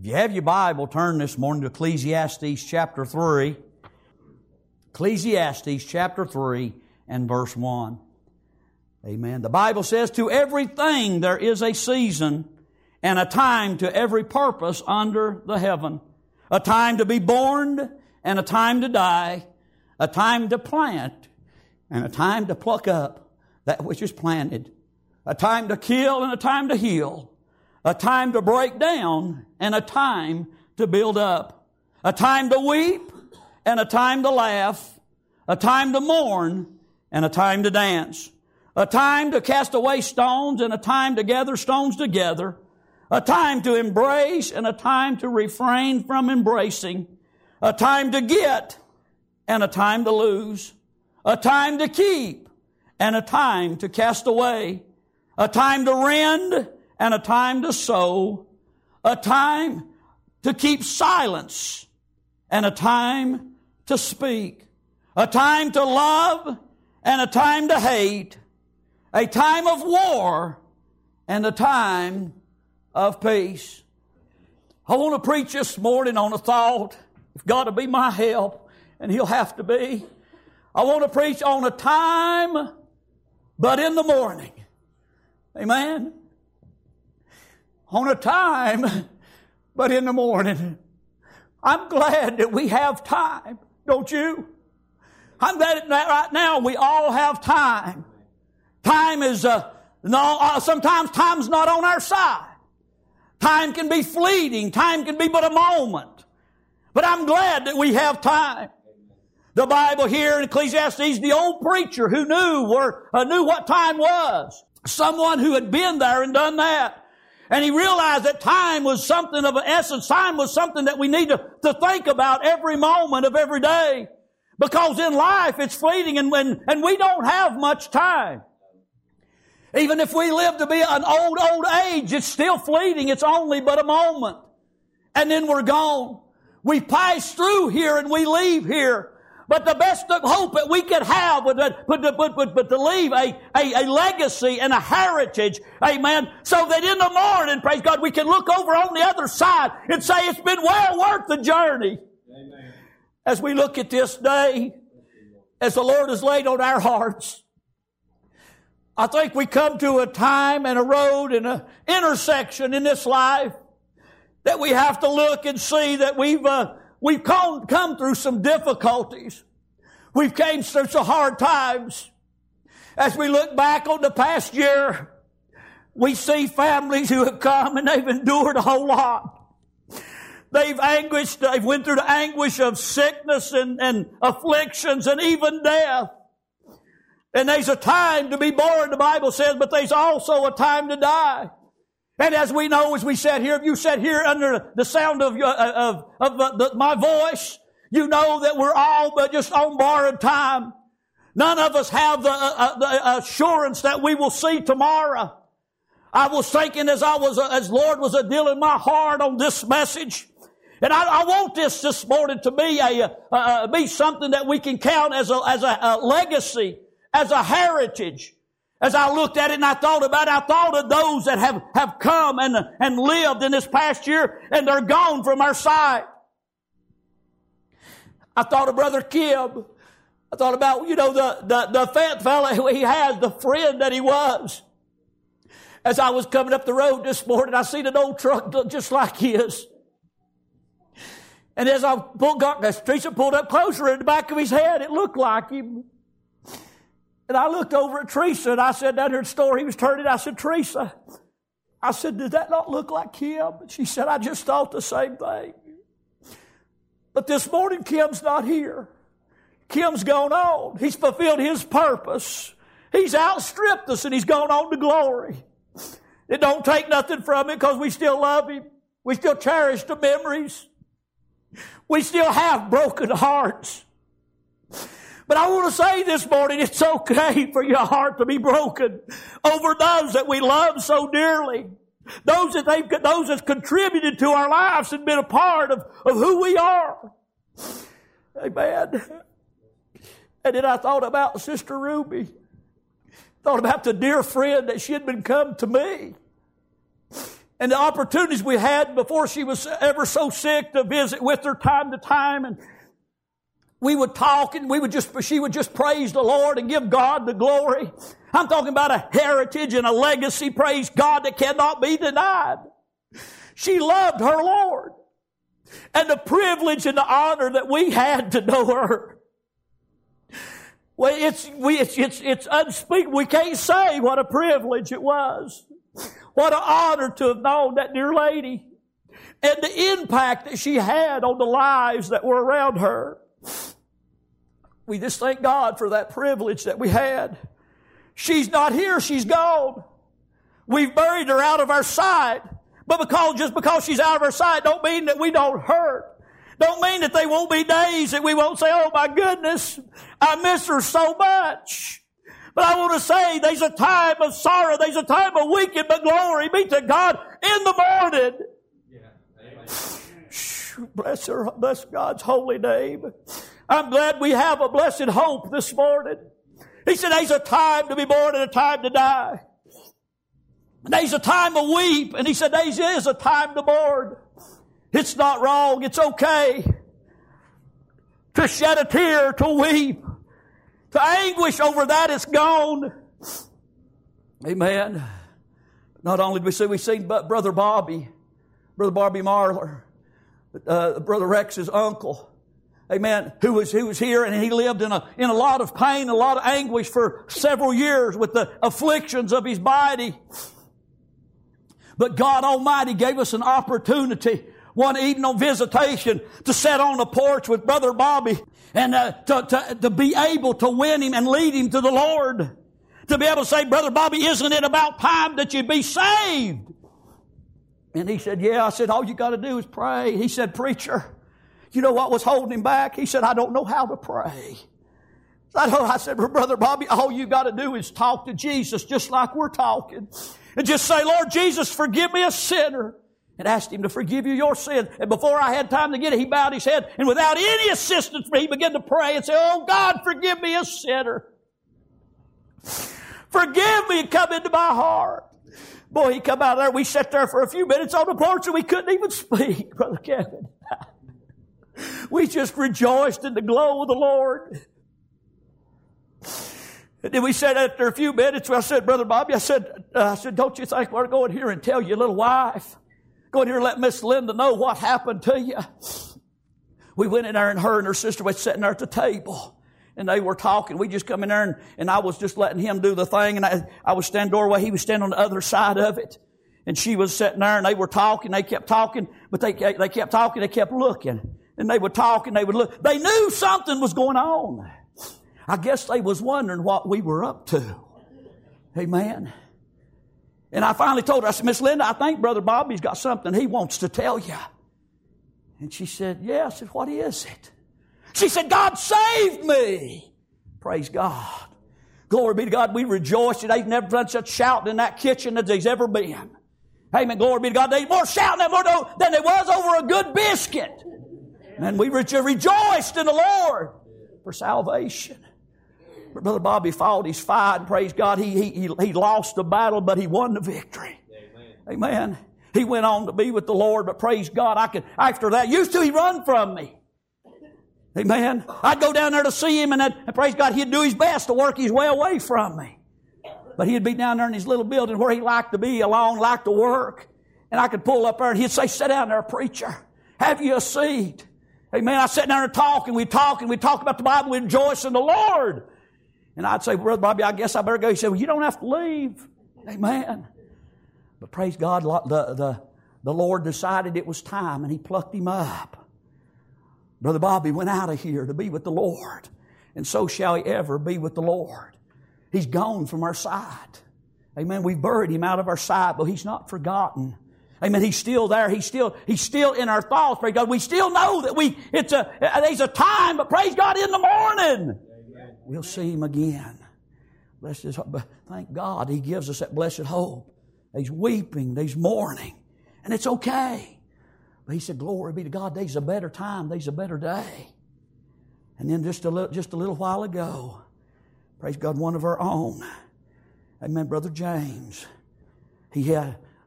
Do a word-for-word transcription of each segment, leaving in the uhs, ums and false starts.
If you have your Bible, turn this morning to Ecclesiastes chapter three. Ecclesiastes chapter three and verse one. Amen. The Bible says, "To everything there is a season and a time to every purpose under the heaven. A time to be born and a time to die. A time to plant and a time to pluck up that which is planted. A time to kill and a time to heal. A time to break down and a time to build up. A time to weep and a time to laugh. A time to mourn and a time to dance. A time to cast away stones and a time to gather stones together. A time to embrace and a time to refrain from embracing. A time to get and a time to lose. A time to keep and a time to cast away. A time to rend and a time to sow. A time to keep silence and a time to speak. A time to love and a time to hate. A time of war and a time of peace." I want to preach this morning on a thought. If God will be my help, and He'll have to be, I want to preach on a time, but in the morning. Amen. On a time, but in the morning. I'm glad that we have time, don't you? I'm glad that right now we all have time. Time is, uh, no, uh, sometimes time's not on our side. Time can be fleeting. Time can be but a moment. But I'm glad that we have time. The Bible here in Ecclesiastes, the old preacher who knew where, uh, knew what time was. Someone who had been there and done that. And he realized that time was something of an essence. Time was something that we need to, to think about every moment of every day. Because in life it's fleeting and, when, and we don't have much time. Even if we live to be an old, old age, it's still fleeting. It's only but a moment. And then we're gone. We pass through here and we leave here. But the best of hope that we could have would, would, would, would, would to leave a, a, a legacy and a heritage, amen, so that in the morning, praise God, we can look over on the other side and say it's been well worth the journey. Amen. As we look at this day, as the Lord has laid on our hearts, I think we come to a time and a road and an intersection in this life that we have to look and see that we've uh, we've come, come through some difficulties. We've came through some hard times. As we look back on the past year, we see families who have come and they've endured a whole lot. They've anguished, they've went through the anguish of sickness and, and afflictions and even death. And there's a time to be born, the Bible says, but there's also a time to die. And as we know, as we sat here, if you sat here under the sound of, of, of the, my voice, you know that we're all but just on borrowed time. None of us have the, uh, the assurance that we will see tomorrow. I was thinking as I was, uh, as Lord was uh, dealing my heart on this message, and I, I want this this morning to be a uh, uh, be something that we can count as a as a, a legacy, as a heritage. As I looked at it and I thought about it, I thought of those that have, have come and, and lived in this past year and they're gone from our sight. I thought of Brother Kim. I thought about, you know, the, the, the fat fella who he has, the friend that he was. As I was coming up the road this morning, I seen an old truck just like his. And as I pulled, got, as Teresa pulled up closer in the back of his head, it looked like him. And I looked over at Teresa and I said, down here in the store, he was turning, I said, Teresa, I said, does that not look like Kim? And she said, I just thought the same thing. But this morning, Kim's not here. Kim's gone on. He's fulfilled his purpose. He's outstripped us and he's gone on to glory. It don't take nothing from it because we still love him. We still cherish the memories. We still have broken hearts. But I want to say this morning, it's okay for your heart to be broken over those that we love so dearly. Those that they've, those that's contributed to our lives and been a part of, of who we are. Amen. And then I thought about Sister Ruby. Thought about the dear friend that she had become to me. and the opportunities we had before she was ever so sick to visit with her time to time. And we would talk and we would just, she would just praise the Lord and give God the glory. I'm talking about a heritage and a legacy, praise God, that cannot be denied. She loved her Lord. And the privilege and the honor that we had to know her. Well, it's, we, it's, it's, it's unspeakable. We can't say what a privilege it was. What an honor to have known that dear lady. And the impact that she had on the lives that were around her. We just thank God for that privilege that we had. She's not here, she's gone. We've buried her out of our sight. But because, just because she's out of our sight don't mean that we don't hurt. Don't mean that there won't be days that we won't say, oh my goodness, I miss her so much. But I want to say there's a time of sorrow, there's a time of weeping, but glory be to God in the morning. Yeah. Amen. Bless her, bless God's holy name. I'm glad we have a blessed hope this morning. He said there's a time to be born and a time to die. There's a time to weep, and he said there is a time to mourn. It's not wrong. It's okay to shed a tear, to weep, to anguish over that it's gone. Amen. Not only did we see, we've seen Brother Bobby, Brother Bobby Marler, uh, Brother Rex's uncle. Amen. Who was, who was here, and he lived in a, in a lot of pain, a lot of anguish for several years with the afflictions of his body. But God Almighty gave us an opportunity one evening on visitation to sit on the porch with Brother Bobby and uh, to, to, to be able to win him and lead him to the Lord. To be able to say, Brother Bobby, isn't it about time that you be saved? And he said, yeah. I said, all you got to do is pray. He said, preacher, you know what was holding him back? He said, I don't know how to pray. I said, Brother Bobby, all you got to do is talk to Jesus just like we're talking. And just say, Lord Jesus, forgive me a sinner. And asked him to forgive you your sin. And before I had time to get it, he bowed his head. And without any assistance, he began to pray and say, oh God, forgive me a sinner. Forgive me and come into my heart. Boy, he come out of there. We sat there for a few minutes on the porch and we couldn't even speak, Brother Kevin. We just rejoiced in the glow of the Lord. And then we said after a few minutes, I said, Brother Bobby, I said, uh, I said, don't you think we're going here and tell your little wife? Go in here and let Miss Linda know what happened to you. We went in there and her and her sister were sitting there at the table. And they were talking. We just come in there and, and I was just letting him do the thing. And I, I was standing doorway. He was standing on the other side of it. And she was sitting there and they were talking. They kept talking, but they, they kept talking. They kept looking. And they would talk and they would look. They knew something was going on. I guess they was wondering what we were up to. Amen. And I finally told her, I said, Miss Linda, I think Brother Bobby's got something he wants to tell you. And she said, yeah. I said, what is it? She said, God saved me. Praise God. Glory be to God. We rejoiced. They've never done such shouting in that kitchen as there's ever been. Amen. Glory be to God. There's more shouting than there was over a good biscuit. And we rejoiced in the Lord for salvation. But Brother Bobby fought his fight, and praise God, he, he, he lost the battle, but he won the victory. Amen. Amen. He went on to be with the Lord, but praise God, I could, after that, used to he run from me. Amen. I'd go down there to see him, and, and praise God, he'd do his best to work his way away from me. But he'd be down there in his little building where he liked to be alone, liked to work. And I could pull up there, and he'd say, sit down there, preacher. Have you a seat? Amen. I sat down and talk, and we'd talk, and we'd talk about the Bible, we'd rejoice in the Lord. And I'd say, Brother Bobby, I guess I better go. He said, well, you don't have to leave. Amen. But praise God, the, the, the Lord decided it was time, and He plucked him up. Brother Bobby went out of here to be with the Lord. And so shall he ever be with the Lord. He's gone from our sight. Amen. We've buried him out of our sight, but He's not forgotten. Amen. He's still there. He's still, He's still in our thoughts. Praise God. We still know that we, it's a, there's a time, but praise God, in the morning, amen, we'll see Him again. Bless His, thank God He gives us that blessed hope. There's weeping, there's mourning, and it's okay. But He said, glory be to God, there's a better time, there's a better day. And then just a little, just a little while ago, praise God, one of our own, amen, Brother James, he had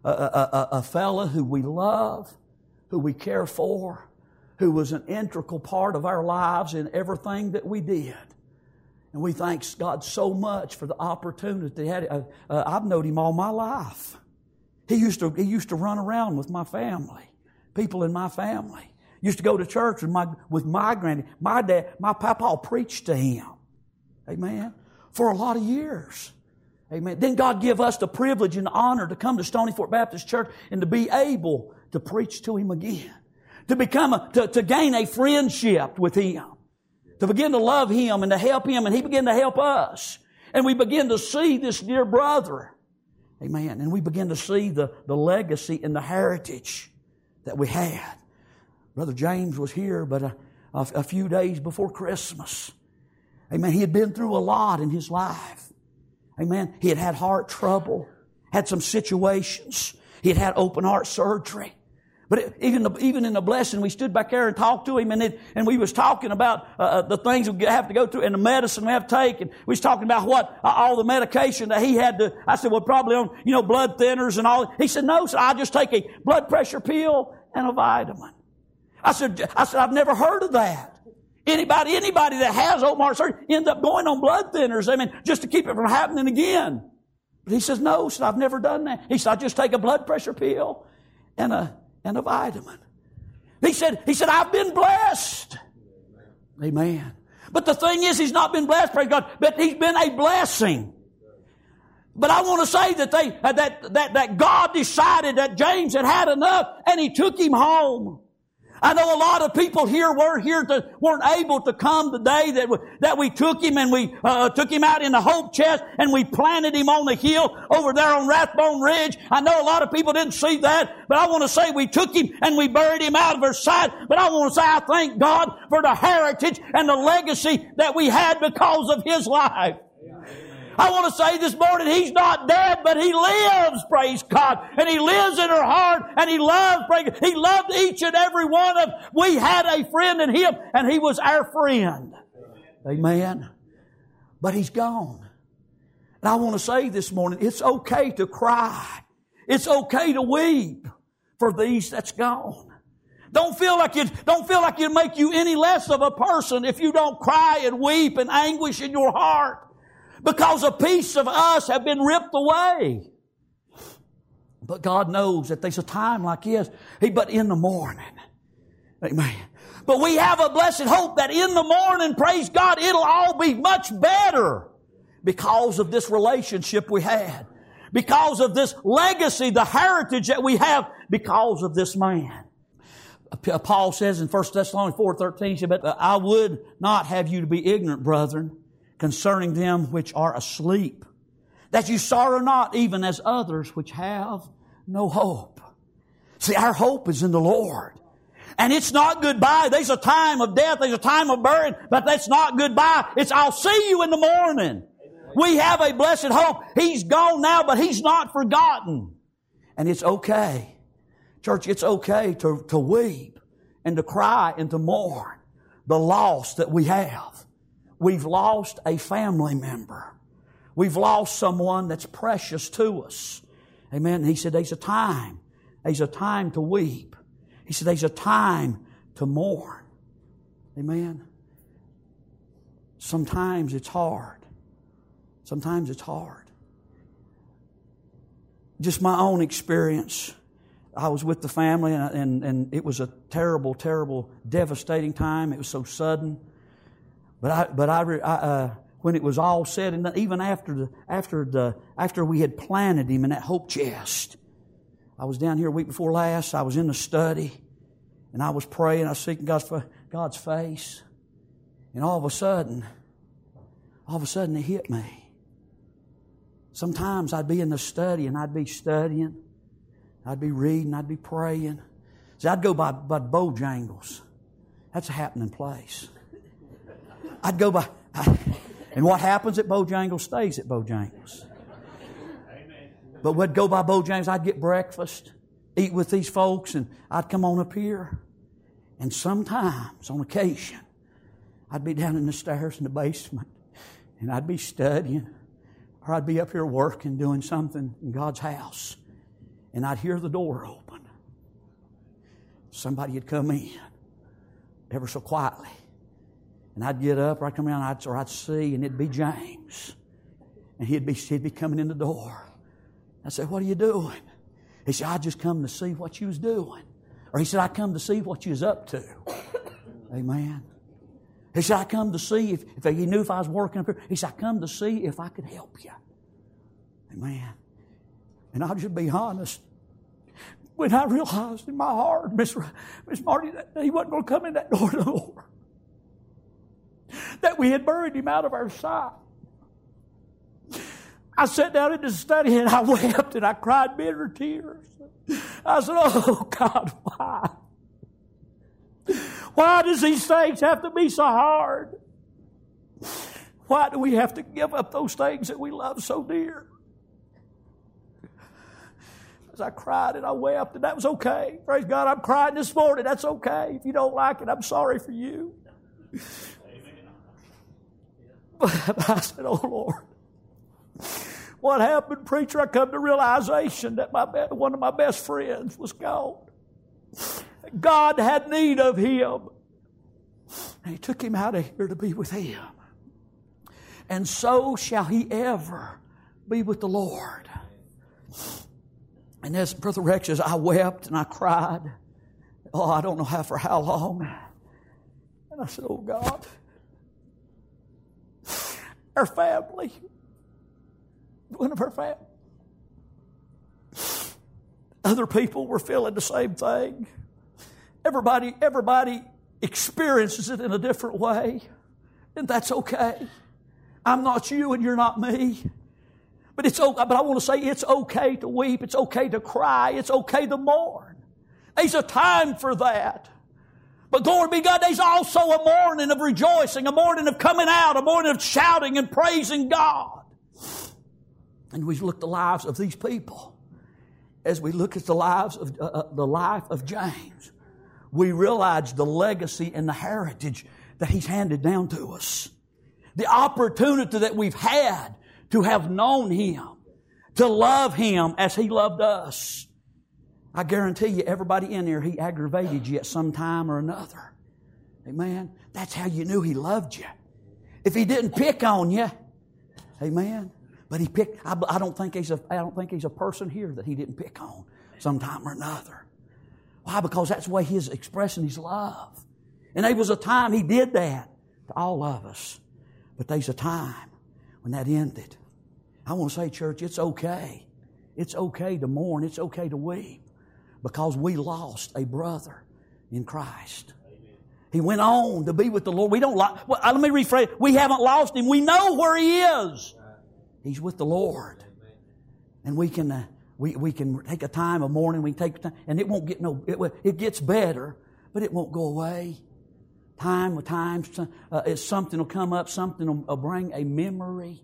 a, a, a fella who we love, who we care for, who was an integral part of our lives in everything that we did. And we thank God so much for the opportunity. He had, uh, uh, I've known him all my life. He used to, he used to run around with my family, people in my family. Used to go to church with my, with my granny. My dad, my papa preached to him. Amen. For a lot of years. Amen. Then God give us the privilege and the honor to come to Stony Fort Baptist Church and to be able to preach to him again. To become a, to, to gain a friendship with him. To begin to love him and to help him, and he began to help us. And we begin to see this dear brother. Amen. And we begin to see the, the legacy and the heritage that we had. Brother James was here but a, a, a few days before Christmas. Amen. He had been through a lot in his life. Amen. He had had heart trouble, had some situations. He had had open heart surgery. But it, even the, even in the blessing, we stood back there and talked to him, and it, and we was talking about uh, the things we have to go through and the medicine we have to take, and we was talking about what uh, all the medication that he had to. I said, well, probably on you know blood thinners and all. He said, no, sir, I just take a blood pressure pill and a vitamin. I said, I said, I've never heard of that. Anybody, anybody that has open heart surgery ends up going on blood thinners. I mean, just to keep it from happening again. But he says, no, sir, I've never done that. He said, I just take a blood pressure pill and a and a vitamin. He said, he said, I've been blessed. Amen. But the thing is, he's not been blessed, praise God, but he's been a blessing. But I want to say that they, that, that, that God decided that James had had enough and he took him home. I know a lot of people here were here to, weren't able to come today that we, that we took him and we uh, took him out in the Hope Chest and we planted him on the hill over there on Rathbone Ridge. I know a lot of people didn't see that, but I want to say we took him and we buried him out of our sight. But I want to say I thank God for the heritage and the legacy that we had because of his life. I want to say this morning, he's not dead, but he lives, praise God. And he lives in our heart, and he loves, praise God. He loved each and every one of us. We had a friend in him, and he was our friend. Amen. But he's gone. And I want to say this morning, it's okay to cry. It's okay to weep for these that's gone. Don't feel like it, don't feel like it make you any less of a person if you don't cry and weep and anguish in your heart. Because a piece of us have been ripped away. But God knows that there's a time like this. Hey, but in the morning. Amen. But we have a blessed hope that in the morning, praise God, it'll all be much better. Because of this relationship we had. Because of this legacy, the heritage that we have. Because of this man. Paul says in First Thessalonians four thirteen, he said, but I would not have you to be ignorant, brethren, concerning them which are asleep, that you sorrow not even as others which have no hope. See, our hope is in the Lord. And it's not goodbye. There's a time of death. There's a time of burial. But that's not goodbye. It's I'll see you in the morning. We have a blessed hope. He's gone now, but He's not forgotten. And it's okay. Church, it's okay to, to weep and to cry and to mourn the loss that we have. We've lost a family member. We've lost someone that's precious to us. Amen. And he said, there's a time. There's a time to weep. He said, there's a time to mourn. Amen. Sometimes it's hard. Sometimes it's hard. Just my own experience. I was with the family and, and, and it was a terrible, terrible, devastating time. It was so sudden. But I, but I, I uh, when it was all said and done, even after the, after the, after we had planted him in that Hope Chest, I was down here a week before last. I was in the study, and I was praying. I was seeking God's God's face, and all of a sudden, all of a sudden, it hit me. Sometimes I'd be in the study, and I'd be studying, I'd be reading, I'd be praying. See, I'd go by by Bojangles. That's a happening place. I'd go by, and what happens at Bojangles stays at Bojangles. But we'd go by Bojangles, I'd get breakfast, eat with these folks, and I'd come on up here. And sometimes, on occasion, I'd be down in the stairs in the basement, and I'd be studying, or I'd be up here working, doing something in God's house. and I'd hear the door open. Somebody had come in ever so quietly. And I'd get up, or I'd come around, and I'd, or I'd see, and it'd be James. And he'd be, he'd be coming in the door. I said, what are you doing? He said, I just come to see what you was doing. Or he said, I come to see what you was up to. Amen. He said, I come to see if, if he knew if I was working up here. He said, I come to see if I could help you. Amen. And I'll just be honest. When I realized in my heart, Miss Miss Marty, that he wasn't going to come in that door no more. That we had buried him out of our sight. I sat down in the study and I wept and I cried bitter tears. I said, oh God, why? Why does these things have to be so hard? Why do we have to give up those things that we love so dear? As I cried and I wept, and that was okay. Praise God, I'm crying this morning. That's okay. If you don't like it, I'm sorry for you. But I said, oh Lord, what happened, preacher? I come to realization that my one of my best friends was gone. God had need of him. And he took him out of here to be with him. And so shall he ever be with the Lord. And as Brother Rex says, I wept and I cried. Oh, I don't know how for how long. And I said, oh God, our family, one of our family, other people were feeling the same thing. Everybody, everybody experiences it in a different way. And that's okay. I'm not you and you're not me. But it's but I want to say it's okay to weep. It's okay to cry. It's okay to mourn. There's a time for that. But glory be to God, there's also a morning of rejoicing, a morning of coming out, a morning of shouting and praising God. And we look at the lives of these people. As we look at the lives of uh, the life of James, we realize the legacy and the heritage that he's handed down to us. The opportunity that we've had to have known him, to love him as he loved us. I guarantee you, everybody in here, he aggravated you at some time or another. Amen. That's how you knew he loved you. If he didn't pick on you, amen. But he picked. I, I don't think he's a. I don't think he's a person here that he didn't pick on sometime or another. Why? Because that's the way he's expressing his love. And there was a time he did that to all of us. But there's a time when that ended. I want to say, church, it's okay. It's okay to mourn. It's okay to weep. Because we lost a brother in Christ. Amen. He went on to be with the Lord. We don't like, well, let me rephrase. We haven't lost him. We know where he is. He's with the Lord. Amen. And we can, uh, we, we can take a time of mourning. We can take time, and it won't get no, it, it gets better, but it won't go away. Time with time, uh, something will come up, something will, will bring a memory.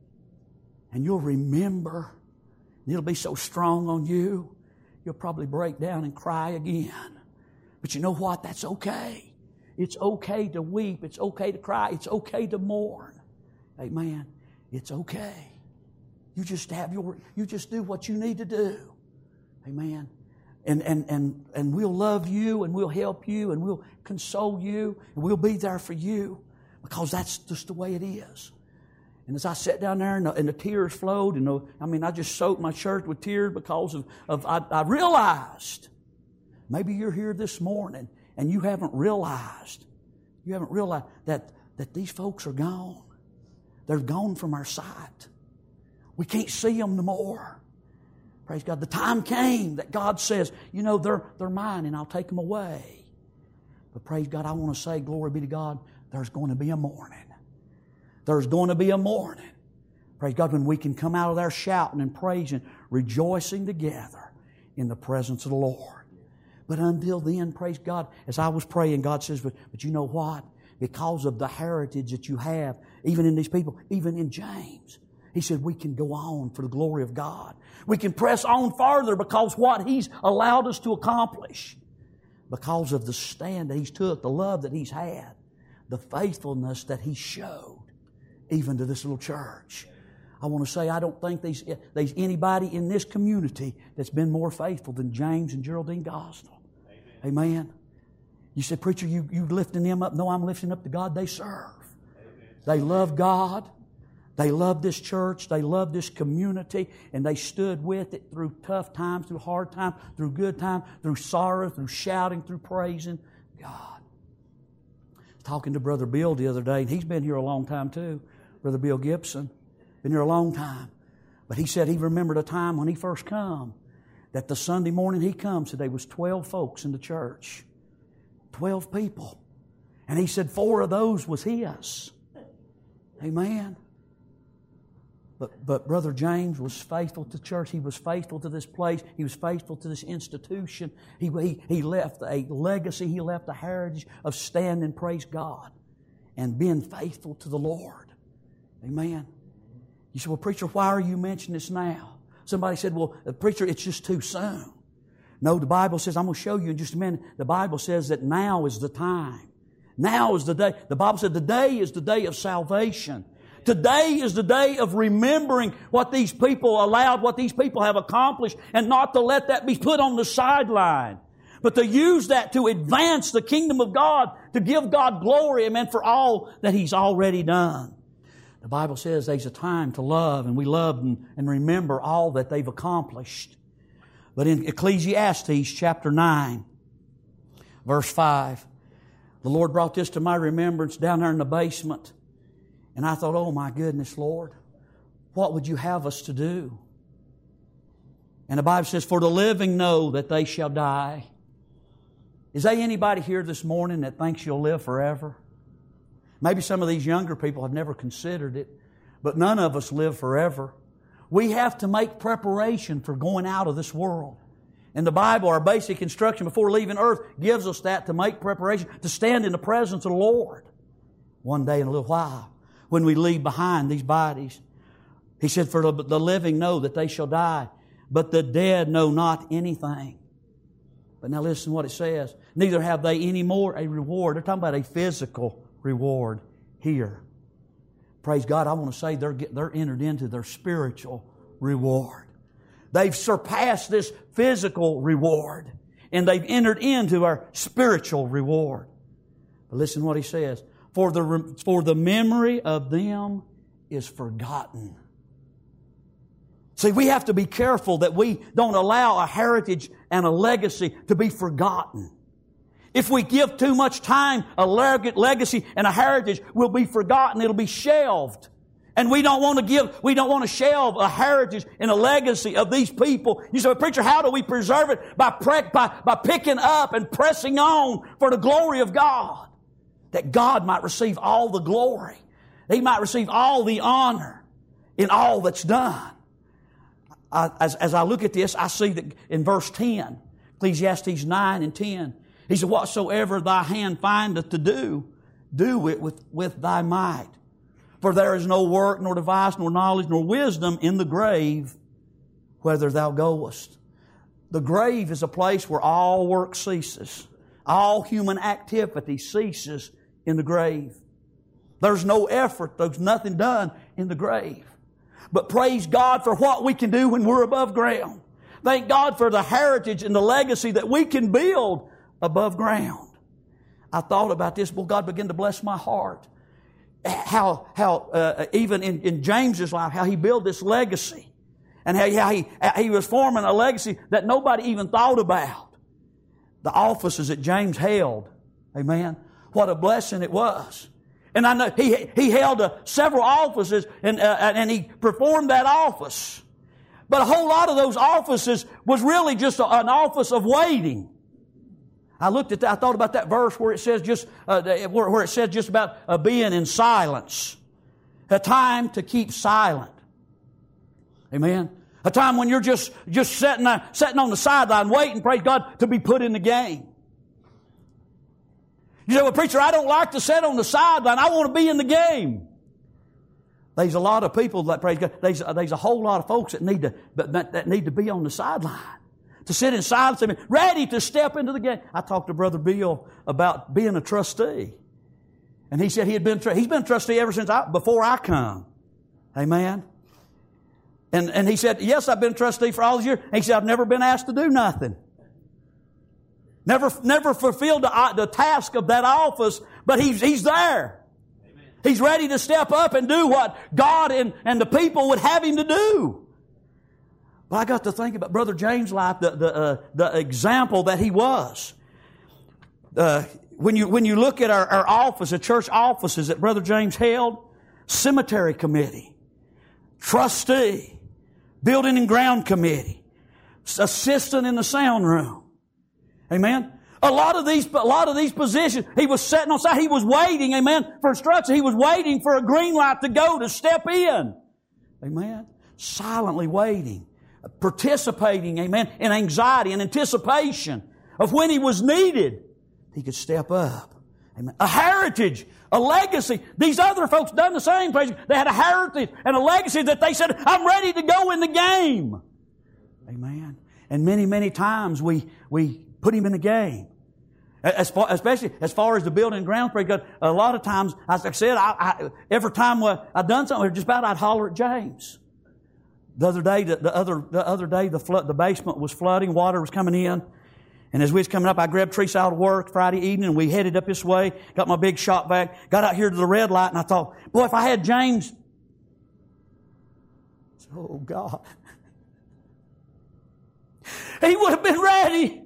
And you'll remember. And it'll be so strong on you. You'll probably break down and cry again. But you know what? That's okay. It's okay to weep. It's okay to cry. It's okay to mourn. Amen. It's okay. You just have your, you just do what you need to do. Amen. And, and, and, and we'll love you and we'll help you and we'll console you and we'll be there for you because that's just the way it is. And as I sat down there and the, and the tears flowed, and the, I mean, I just soaked my shirt with tears because of, of I, I realized, maybe you're here this morning and you haven't realized, you haven't realized that, that these folks are gone. They're gone from our sight. We can't see them no more. Praise God. The time came that God says, you know, they're, they're mine and I'll take them away. But praise God, I want to say, glory be to God, there's going to be a morning. There's going to be a morning, praise God, when we can come out of there shouting and praising, rejoicing together in the presence of the Lord. But until then, praise God, as I was praying, God says, but, but you know what? Because of the heritage that you have, even in these people, even in James, he said we can go on for the glory of God. We can press on farther because what He's allowed us to accomplish. Because of the stand that He's took, the love that He's had, the faithfulness that He showed. Even to this little church. I want to say I don't think there's, there's anybody in this community that's been more faithful than James and Geraldine Gosnell. Amen. Amen. You say, preacher, you, you lifting them up? No, I'm lifting up the God they serve. Amen. They love God. They love this church. They love this community. And they stood with it through tough times, through hard times, through good times, through sorrow, through shouting, through praising God. I was talking to Brother Bill the other day, and he's been here a long time too. Brother Bill Gibson. Been here a long time. But he said he remembered a time when he first come, that the Sunday morning he comes, said there was twelve folks in the church. Twelve people. And he said four of those was his. Amen. But, but Brother James was faithful to church. He was faithful to this place. He was faithful to this institution. He, he, he left a legacy. He left a heritage of standing, praise God, and being faithful to the Lord. Amen. You say, well, preacher, why are you mentioning this now? Somebody said, well, preacher, it's just too soon. No, the Bible says, I'm going to show you in just a minute, the Bible says that now is the time. Now is the day. The Bible said the day is the day of salvation. Today is the day of remembering what these people allowed, what these people have accomplished, and not to let that be put on the sideline, but to use that to advance the kingdom of God, to give God glory, amen, for all that He's already done. The Bible says there's a time to love, and we love and, and remember all that they've accomplished. But in Ecclesiastes chapter nine, verse five, the Lord brought this to my remembrance down there in the basement. And I thought, oh my goodness, Lord, what would you have us to do? And the Bible says, for the living know that they shall die. Is there anybody here this morning that thinks you'll live forever? Maybe some of these younger people have never considered it, but none of us live forever. We have to make preparation for going out of this world. And the Bible, our basic instruction before leaving earth, gives us that to make preparation, to stand in the presence of the Lord one day in a little while when we leave behind these bodies. He said, for the living know that they shall die, but the dead know not anything. But now listen to what it says. Neither have they any more a reward. They're talking about a physical reward here. Praise God, I want to say they're, they're entered into their spiritual reward. They've surpassed this physical reward, and they've entered into our spiritual reward. But listen to what he says. For the, for the memory of them is forgotten. See, we have to be careful that we don't allow a heritage and a legacy to be forgotten. If we give too much time, a legacy and a heritage will be forgotten. It'll be shelved. And we don't want to give, we don't want to shelve a heritage and a legacy of these people. You say, preacher, how do we preserve it? By, pre- by, by picking up and pressing on for the glory of God. That God might receive all the glory. He might receive all the honor in all that's done. I, as, as I look at this, I see that in verse ten, Ecclesiastes nine and ten, he said, whatsoever thy hand findeth to do, do it with, with thy might. For there is no work, nor device, nor knowledge, nor wisdom in the grave, whither thou goest. The grave is a place where all work ceases. All human activity ceases in the grave. There's no effort. There's nothing done in the grave. But praise God for what we can do when we're above ground. Thank God for the heritage and the legacy that we can build above ground. I thought about this. Well, God began to bless my heart. How, how uh, even in, in James's life, how he built this legacy. And how, how he, he was forming a legacy that nobody even thought about. The offices that James held. Amen. What a blessing it was. And I know he, he held uh, several offices and, uh, and he performed that office. But a whole lot of those offices was really just a, an office of waiting. I looked at that, I thought about that verse where it says just, uh, where, where it says just about uh, being in silence. A time to keep silent. Amen. A time when you're just, just sitting, uh, sitting on the sideline waiting, praise God, to be put in the game. You say, well, preacher, I don't like to sit on the sideline. I want to be in the game. There's a lot of people that, praise God, there's, there's a whole lot of folks that need to, that, that need to be on the sideline. To sit in silence and be ready to step into the game. I talked to Brother Bill about being a trustee. And he said he had been, he's been a trustee ever since I, before I come. Amen. And, and he said, yes, I've been a trustee for all these years. And he said, I've never been asked to do nothing. Never, never fulfilled the, the task of that office, but he's, he's there. Amen. He's ready to step up and do what God and, and the people would have him to do. But I got to think about Brother James' life, the, the, uh, the example that he was. Uh, when you, when you look at our, our office, the church offices that Brother James held, cemetery committee, trustee, building and ground committee, assistant in the sound room. Amen. A lot of these, a lot of these positions, he was sitting on side. He was waiting, amen, for instruction. He was waiting for a green light to go to step in. Amen. Silently waiting, participating, amen, in anxiety and anticipation of when he was needed. He could step up. Amen. A heritage, a legacy. These other folks done the same. They had a heritage and a legacy that they said, I'm ready to go in the game. Amen. And many, many times we, we put him in the game. As far, especially as far as the building and grounds, because a lot of times, as I said, I, I, every time I've done something, just about I'd holler at James. The other day, the, the other the other day, the flood, the basement was flooding, water was coming in, and as we was coming up, I grabbed Teresa out of work Friday evening, and we headed up this way. Got my big shop vac, got out here to the red light, and I thought, boy, if I had James, oh God, he would have been ready.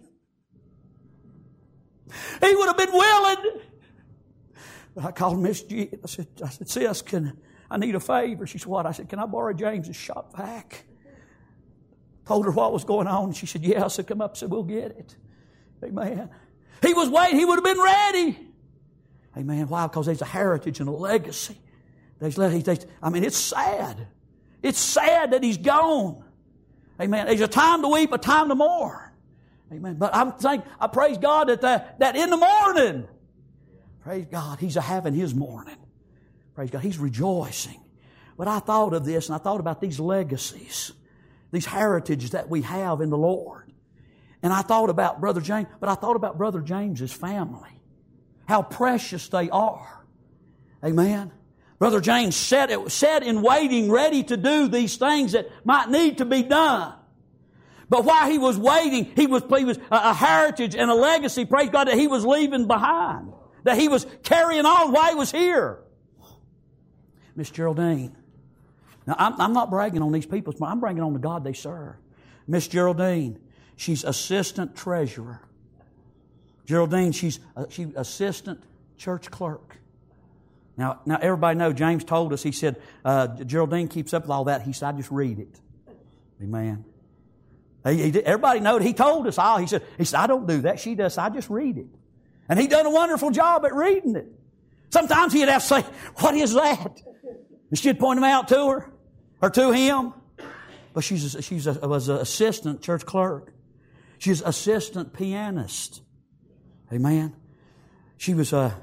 He would have been willing. But I called Miss G. I said, I said, sis, can I need a favor? She said, what? I said, can I borrow James's shop vac? Told her what was going on. She said, yeah. I said, come up. I said, we'll get it. Amen. He was waiting. He would have been ready. Amen. Why? Because there's a heritage and a legacy. There's, there's, I mean, it's sad. It's sad that he's gone. Amen. There's a time to weep, a time to mourn. Amen. But I'm saying, I praise God that, that, that in the morning, praise God, he's having his morning. Praise God, he's rejoicing. But I thought of this, and I thought about these legacies, these heritages that we have in the Lord. And I thought about Brother James, but I thought about Brother James's family. How precious they are. Amen. Brother James sat, sat in waiting, ready to do these things that might need to be done. But while he was waiting, he was, he was a, a heritage and a legacy, praise God, that he was leaving behind. That he was carrying on while he was here. Miss Geraldine. Now, I'm, I'm not bragging on these people. I'm bragging on the God they serve. Miss Geraldine, she's assistant treasurer. Geraldine, she's uh, she's assistant church clerk. Now, now everybody knows, James told us, he said, uh, Geraldine keeps up with all that. He said, I just read it. Amen. He, he, everybody knows. He told us all. He said, he said, I don't do that. She does. I just read it. And he done a wonderful job at reading it. Sometimes he'd have to say, what is that? And she'd point him out to her or to him. But she's a, she's a, was an assistant church clerk. She's assistant pianist. Amen. She was a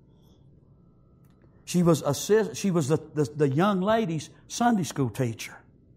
she was assist, she was the, the, the young lady's Sunday school teacher.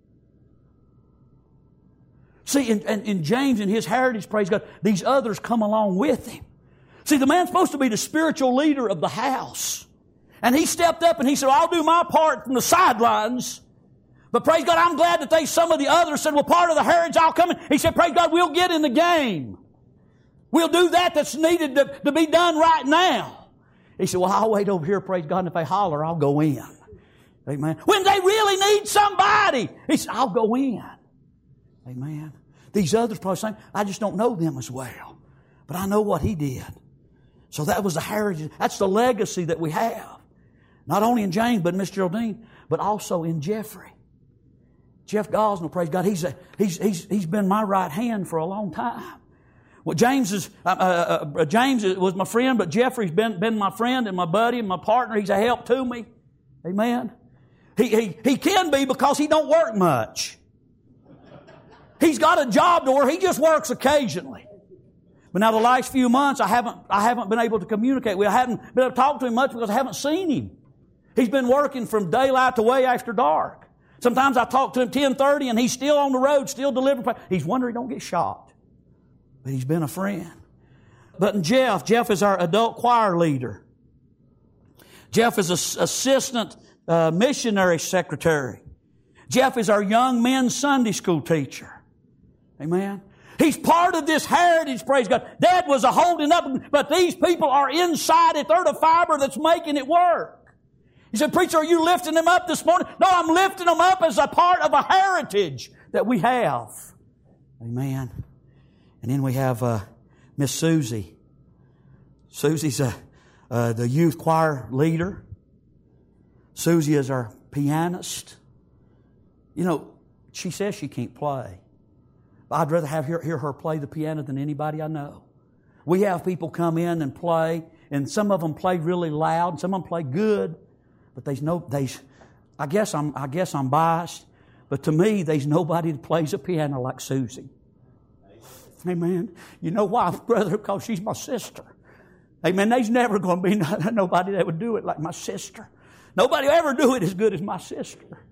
See, in, in, in James and his heritage, praise God, these others come along with him. See, the man's supposed to be the spiritual leader of the house. And he stepped up and he said, I'll do my part from the sidelines. But praise God, I'm glad that they, some of the others said, well, part of the heritage, I'll come in. He said, praise God, we'll get in the game. We'll do that that's needed to, to be done right now. He said, well, I'll wait over here, praise God, and if they holler, I'll go in. Amen. When they really need somebody, he said, I'll go in. Amen. These others probably saying, I just don't know them as well. But I know what he did. So that was the heritage. That's the legacy that we have. Not only in James, but in Miss Geraldine, but also in Jeffrey. Jeff Gosnell, praise God, he's, a, he's, he's, he's been my right hand for a long time. Well, James is, uh, uh, James was my friend, but Jeffrey's been, been my friend and my buddy and my partner. He's a help to me. Amen. He, he, he can be because he don't work much. He's got a job to work. He just works occasionally. But now the last few months, I haven't, I haven't been able to communicate with him. I haven't been able to talk to him much because I haven't seen him. He's been working from daylight to way after dark. Sometimes I talk to him ten thirty and he's still on the road, still delivering. He's wondering he don't get shot. But he's been a friend. But in Jeff, Jeff is our adult choir leader. Jeff is an assistant uh, missionary secretary. Jeff is our young men's Sunday school teacher. Amen. He's part of this heritage, praise God. Dad was a holding up, but these people are inside it. They're the fiber that's making it work. He said, preacher, are you lifting them up this morning? No, I'm lifting them up as a part of a heritage that we have. Amen. And then we have uh, Miss Susie. Susie's a, uh, the youth choir leader. Susie is our pianist. You know, she says she can't play. I'd rather have hear, hear her play the piano than anybody I know. We have people come in and play, and some of them play really loud, and some of them play good, but there's no, there's, I guess I'm, I guess I'm biased, but to me, there's nobody that plays a piano like Susie. Amen. You know why, brother? Because she's my sister. Amen. There's never going to be nobody that would do it like my sister. Nobody will ever do it as good as my sister.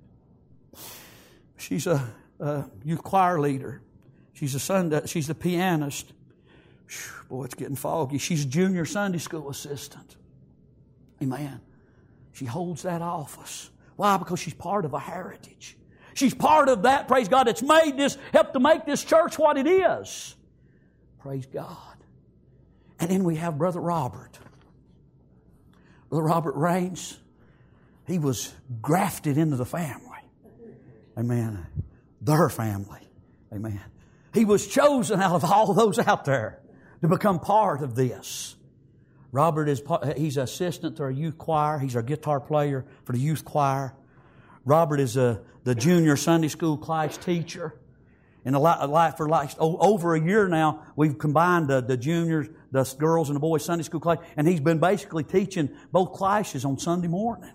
She's a, a youth choir leader. She's a Sunday, she's the pianist. Whew, boy, it's getting foggy. She's a junior Sunday school assistant. Amen. She holds that office. Why? Because she's part of a heritage. She's part of that, praise God, that's made this, helped to make this church what it is. Praise God. And then we have Brother Robert. Brother Robert Raines. He was grafted into the family. Amen. Their family. Amen. He was chosen out of all those out there to become part of this. Robert is, he's an assistant to our youth choir. He's our guitar player for the youth choir. Robert is a, the junior Sunday school class teacher. And a lot, a lot, for like over a year now, we've combined the, the juniors, the girls and the boys Sunday school class. And he's been basically teaching both classes on Sunday morning.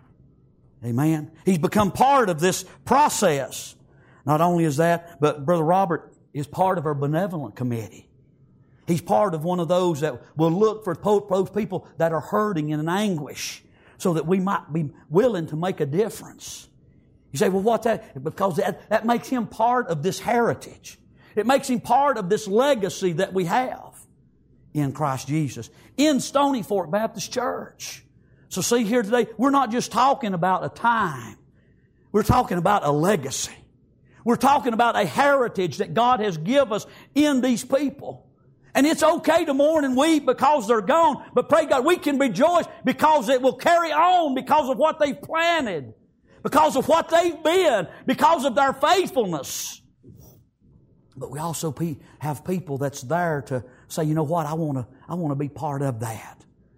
Amen. He's become part of this process. Not only is that, but Brother Robert is part of our benevolent committee. He's part of one of those that will look for those people that are hurting and in anguish so that we might be willing to make a difference. You say, well, what's that? Because that, that makes him part of this heritage. It makes him part of this legacy that we have in Christ Jesus, in Stony Fork Baptist Church. So see here today, we're not just talking about a time. We're talking about a legacy. We're talking about a heritage that God has given us in these people. And it's okay to mourn and weep because they're gone, but pray God, we can rejoice because it will carry on because of what they've planted, because of what they've been, because of their faithfulness. But we also have people that's there to say, you know what, I want to I want to be part of that.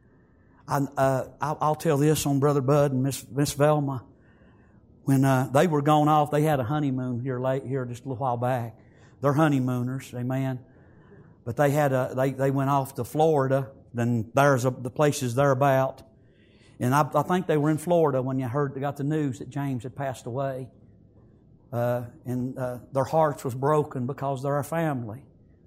I, uh, I'll, I'll tell this on Brother Bud and Miss Miss Velma. When uh, they were gone off, they had a honeymoon here late here just a little while back. They're honeymooners, amen. But they had a they they went off to Florida. Then there's a, the places they're about, and I, I think they were in Florida when you heard they got the news that James had passed away. Uh, and uh, their hearts was broken because they're our family.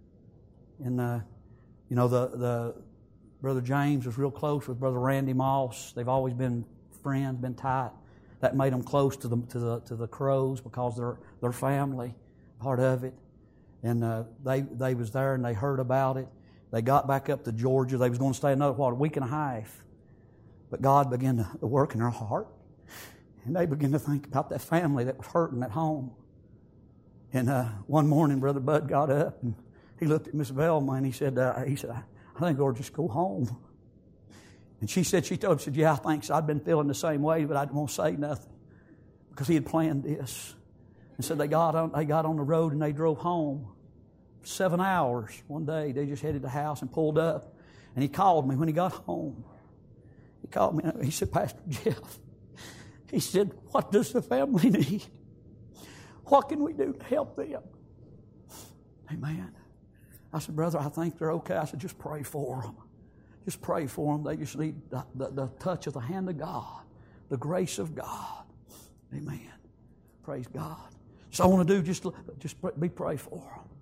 And uh, you know the the Brother James was real close with Brother Randy Moss. They've always been friends, been tight. That made them close to the to the to the Crows because they're their family, part of it. And uh, they they was there and they heard about it. They got back up to Georgia. They was going to stay another what a week and a half, but God began to work in their heart, and they began to think about that family that was hurting at home. And uh, one morning, Brother Bud got up and he looked at Miss Velma and he said, uh, "He said, I think I'll just go home." And she said, she told him, she said, "Yeah, I think so. I'd been feeling the same way, but I didn't want to say nothing because he had planned this." And so they got on, they got on the road and they drove home. Seven hours one day. They just headed to the house and pulled up. And he called me when he got home. He called me. He said, "Pastor Jeff," he said, "what does the family need? What can we do to help them?" Amen. I said, "Brother, I think they're okay." I said, "Just pray for them. Just pray for them. They just need the, the, the touch of the hand of God, the grace of God." Amen. Praise God. So I want to do just just be pray for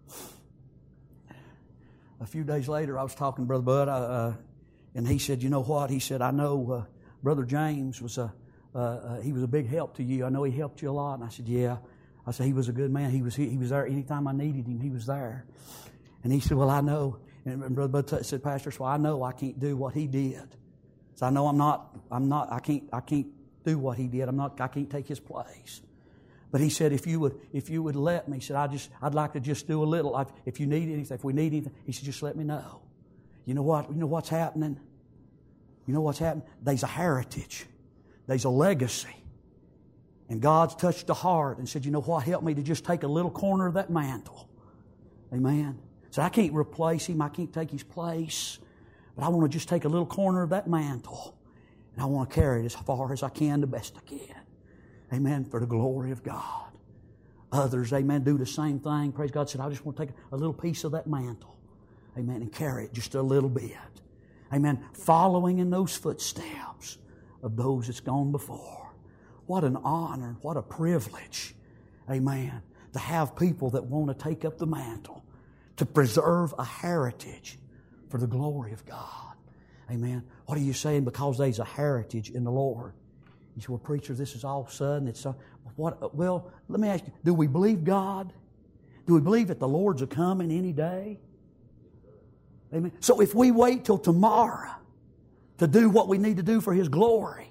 them. A few days later, I was talking to Brother Bud, uh, and he said, "You know what?" He said, "I know uh, Brother James was a uh, uh, he was a big help to you. I know he helped you a lot." And I said, "Yeah." I said, "He was a good man. He was he, he was there anytime I needed him. He was there." And he said, "Well, I know." And Brother Bud said, "Pastor, so I know I can't do what he did. So I know I'm not I'm not I can't I can't do what he did. I'm not I can't take his place. But he said, if you would, if you would let me, he said, I just, I'd like to just do a little. I, if you need anything, if we need anything, he said, just let me know. You know what? You know what's happening? You know what's happening? There's a heritage. There's a legacy. And God's touched the heart and said, you know what? Help me to just take a little corner of that mantle. Amen. So I can't replace Him. I can't take His place. But I want to just take a little corner of that mantle. And I want to carry it as far as I can, the best I can. Amen. For the glory of God. Others, amen, do the same thing. Praise God. Said, I just want to take a little piece of that mantle. Amen. And carry it just a little bit. Amen. Following in those footsteps of those that's gone before. What an honor. What a privilege. Amen. To have people that want to take up the mantle. To preserve a heritage for the glory of God. Amen. What are you saying? Because there's a heritage in the Lord. You say, well, preacher, this is all of a sudden. It's, uh, what? Well, let me ask you, do we believe God? Do we believe that the Lord's a coming any day? Amen. So if we wait till tomorrow to do what we need to do for His glory,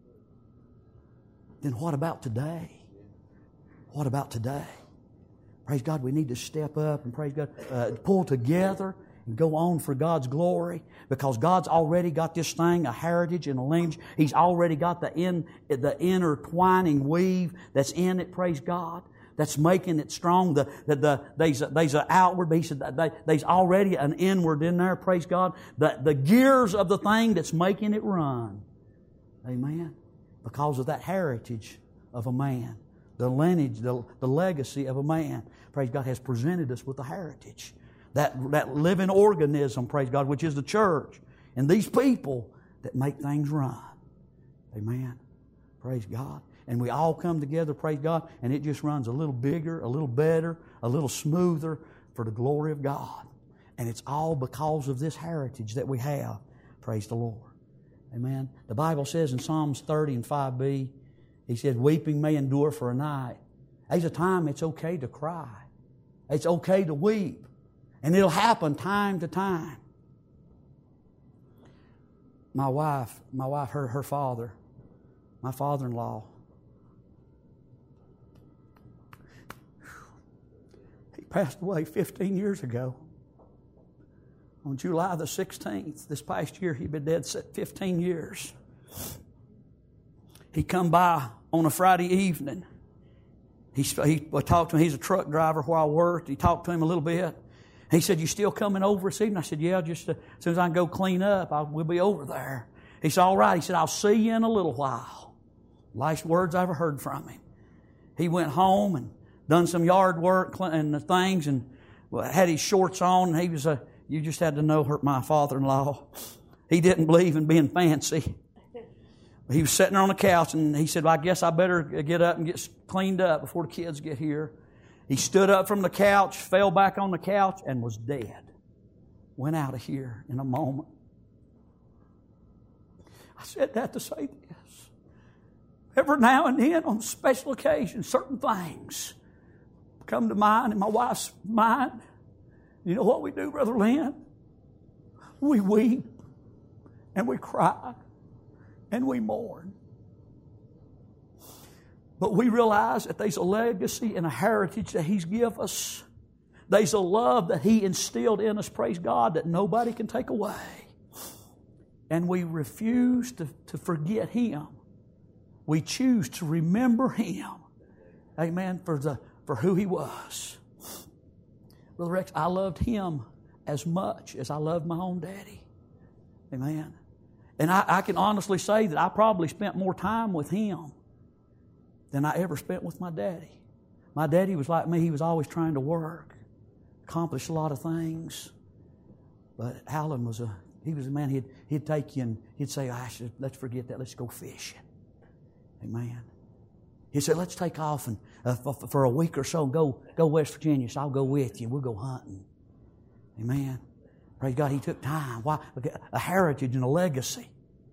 then what about today? What about today? Praise God, we need to step up and praise God, uh, pull together and go on for God's glory, because God's already got this thing, a heritage and a lineage. He's already got the in, the intertwining weave that's in it, praise God, that's making it strong. The, the, the, there's, a, there's an outward, but he said they, there's already an inward in there, praise God. The, the gears of the thing that's making it run. Amen. Because of that heritage of a man. The lineage, the, the legacy of a man. Praise God, has presented us with a heritage. That, that living organism, praise God, which is the church. And these people that make things run. Amen. Praise God. And we all come together, praise God, and it just runs a little bigger, a little better, a little smoother for the glory of God. And it's all because of this heritage that we have. Praise the Lord. Amen. The Bible says in Psalms thirty and five b, He said, weeping may endure for a night. There's a time it's okay to cry. It's okay to weep. And it'll happen time to time. My wife, my wife, her, her father, my father-in-law, he passed away fifteen years ago. On July the sixteenth, this past year, he'd been dead fifteen years. He come by on a Friday evening. He, he I talked to him. He's a truck driver where I worked. He talked to him a little bit. He said, you still coming over this evening? I said, yeah, just uh, as soon as I can go clean up, I, we'll be over there. He said, all right. He said, I'll see you in a little while. Last words I ever heard from him. He went home and done some yard work and the things and had his shorts on. And he was a, you just had to know her, my father-in-law. He didn't believe in being fancy. He was sitting on the couch and he said, well, I guess I better get up and get cleaned up before the kids get here. He stood up from the couch, fell back on the couch, and was dead. Went out of here in a moment. I said that to say this. Every now and then, on special occasions, certain things come to mind in my wife's mind. You know what we do, Brother Lynn? We weep, and we cry, and we mourn. But we realize that there's a legacy and a heritage that He's given us. There's a love that He instilled in us, praise God, that nobody can take away. And we refuse to, to forget Him. We choose to remember Him. Amen. For the for who He was. Brother Rex, I loved Him as much as I loved my own daddy. Amen. And I, I can honestly say that I probably spent more time with Him than I ever spent with my daddy. My daddy was like me. He was always trying to work, accomplish a lot of things. But Alan was a, he was a man, he'd, he'd take you and he'd say, I should, let's forget that, let's go fishing. Amen. He said, let's take off and uh, for, for a week or so and go, go West Virginia. So I'll go with you. We'll go hunting. Amen. Praise God, he took time. Why? A heritage and a legacy.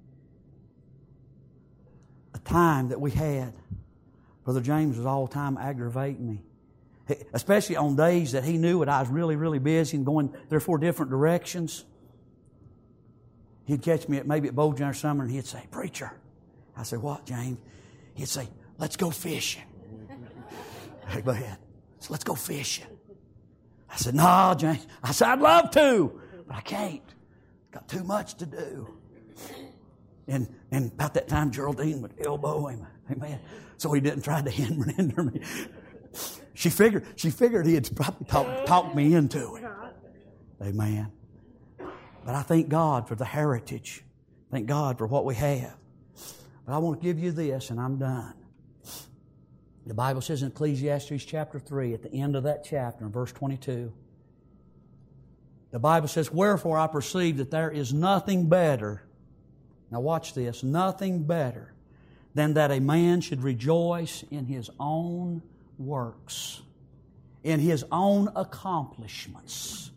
A time that we had. Brother James was all the time aggravating me. Especially on days that he knew that I was really, really busy and going three or four different directions. He'd catch me at maybe at Bojangles or something and he'd say, preacher. I said, what, James? He'd say, let's go fishing. Amen. So let's go fishing. I said, no, James. I said, I'd love to, but I can't. Got too much to do. And and about that time, Geraldine would elbow him. Amen. So he didn't try to hinder me. She figured she figured he had probably talked talk me into it. Amen. But I thank God for the heritage. Thank God for what we have. But I want to give you this, and I'm done. The Bible says in Ecclesiastes chapter three, at the end of that chapter, in verse twenty-two, the Bible says, wherefore I perceive that there is nothing better. Now watch this. Nothing better than that a man should rejoice in his own works, in his own accomplishments.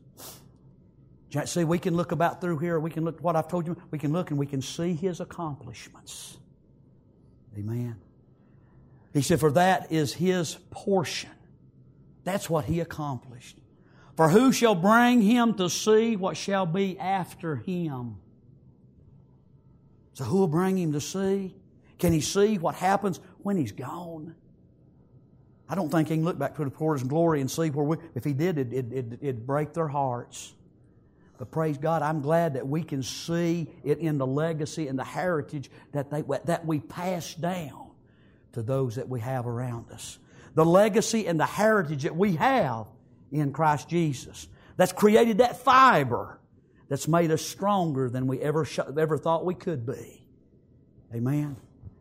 See, we can look about through here. We can look at what I've told you. We can look and we can see his accomplishments. Amen. He said, for that is his portion. That's what he accomplished. For who shall bring him to see what shall be after him? So who will bring him to see? Can he see what happens when he's gone? I don't think he can look back to the portals and glory and see where we, if he did, it, it, it, it'd break their hearts. But praise God, I'm glad that we can see it in the legacy and the heritage that, they, that we pass down to those that we have around us. The legacy and the heritage that we have in Christ Jesus. That's created that fiber that's made us stronger than we ever, ever thought we could be. Amen.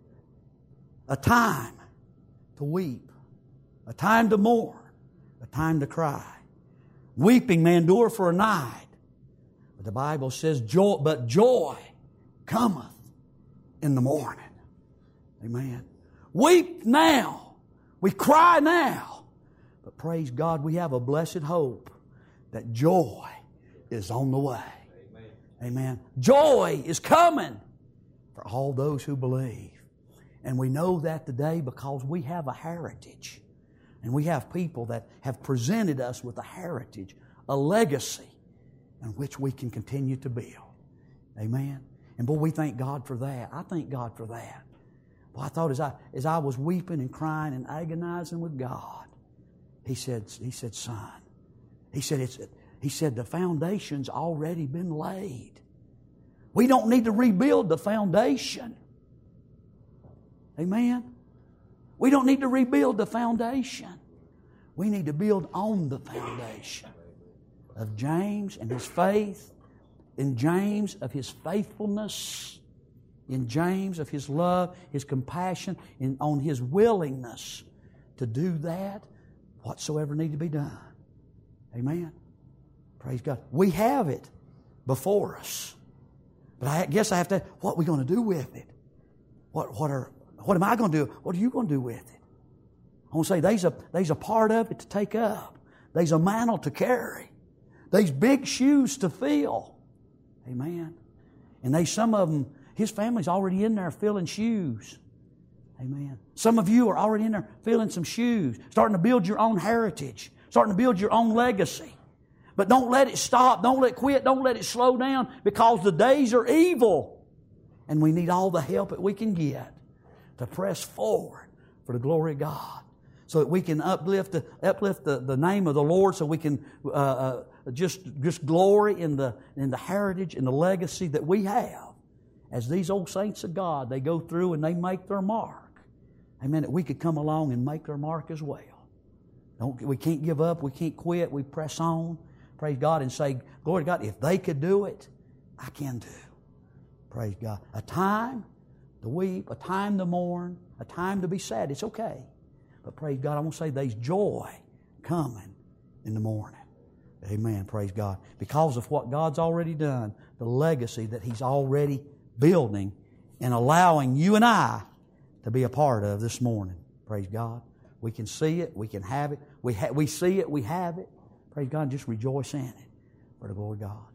A time to weep. A time to mourn. A time to cry. Weeping may endure for a night. But the Bible says, joy, but joy cometh in the morning. Amen. Weep now. We cry now. But praise God, we have a blessed hope that joy is on the way. Amen. Amen. Joy is coming for all those who believe. And we know that today because we have a heritage. And we have people that have presented us with a heritage, a legacy in which we can continue to build. Amen. And boy, we thank God for that. I thank God for that. Well, I thought as I as I was weeping and crying and agonizing with God, He said, He said, son, He said, it's He said, the foundation's already been laid. We don't need to rebuild the foundation. Amen. We don't need to rebuild the foundation. We need to build on the foundation of James and his faith, in James of his faithfulness, in James of his love, his compassion, and on his willingness to do that, whatsoever need to be done. Amen. Praise God. We have it before us. But I guess I have to, what are we going to do with it? What, what, are, what am I going to do? What are you going to do with it? I want to say there's a, there's a part of it to take up. There's a mantle to carry. There's big shoes to fill. Amen. And they, some of them, his family's already in there filling shoes. Amen. Some of you are already in there filling some shoes, starting to build your own heritage, starting to build your own legacy. But don't let it stop. Don't let it quit. Don't let it slow down because the days are evil. And we need all the help that we can get to press forward for the glory of God so that we can uplift the, uplift the, the name of the Lord, so we can uh, uh, just, just glory in the, in the heritage and the legacy that we have. As these old saints of God, they go through and they make their mark. Amen. That we could come along and make their mark as well. Don't, we can't give up. We can't quit. We press on. Praise God and say, glory to God, if they could do it, I can too. Praise God. A time to weep, a time to mourn, a time to be sad. It's okay. But praise God, I want to say there's joy coming in the morning. Amen. Praise God. Because of what God's already done, the legacy that He's already building and allowing you and I to be a part of this morning. Praise God. We can see it. We can have it. We, ha- we see it. We have it. Praise God. Just rejoice in it for the glory of God.